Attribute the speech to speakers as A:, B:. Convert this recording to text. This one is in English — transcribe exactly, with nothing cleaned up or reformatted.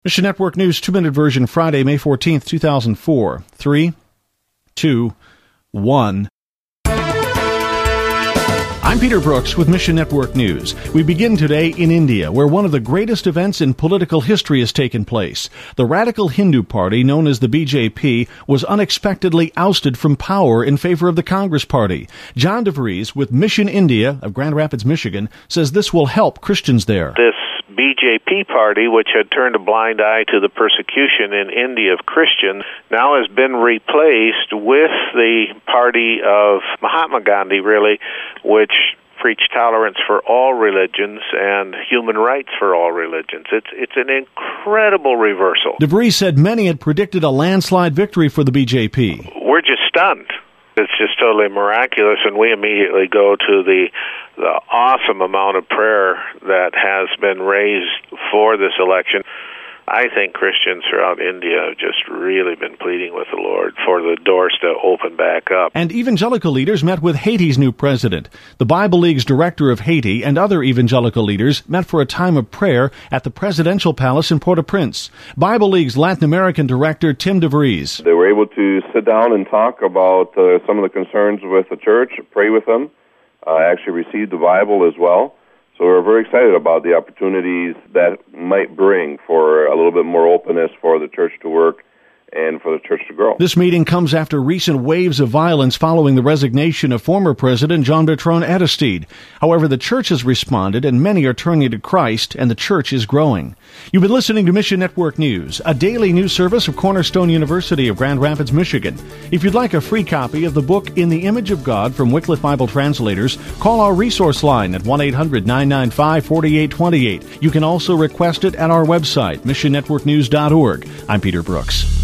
A: Mission Network News two-minute version, Friday, May fourteenth, two thousand four. Three, two, one. I'm Peter Brooks with Mission Network News. We begin today in India, where one of the greatest events in political history has taken place. The radical Hindu party, known as the B J P, was unexpectedly ousted from power in favor of the Congress Party. John DeVries with Mission India of Grand Rapids, Michigan, says this will help Christians there.
B: This B J P party, which had turned a blind eye to the persecution in India of Christians, now has been replaced with the party of Mahatma Gandhi, really, which preached tolerance for all religions and human rights for all religions. It's it's an incredible reversal.
A: DeVries said many had predicted a landslide victory for the B J P.
B: We're just stunned. It's just totally miraculous, and we immediately go to the the awesome amount of prayer that has been raised for this election. I think Christians throughout India have just really been pleading with the Lord for the doors to open back up.
A: And evangelical leaders met with Haiti's new president. The Bible League's director of Haiti and other evangelical leaders met for a time of prayer at the presidential palace in Port-au-Prince. Bible League's Latin American director, Tim DeVries.
C: They were able to sit down and talk about uh, some of the concerns with the church, pray with them. Uh, actually received the Bible as well. So we're very excited about the opportunities that might bring for a little bit more openness for the church to work and for the church to grow.
A: This meeting comes after recent waves of violence following the resignation of former President Jean-Bertrand Aristide. However, the church has responded, and many are turning to Christ, and the church is growing. You've been listening to Mission Network News, a daily news service of Cornerstone University of Grand Rapids, Michigan. If you'd like a free copy of the book In the Image of God from Wycliffe Bible Translators, call our resource line at one eight hundred nine nine five four eight two eight. You can also request it at our website, mission network news dot org. I'm Peter Brooks.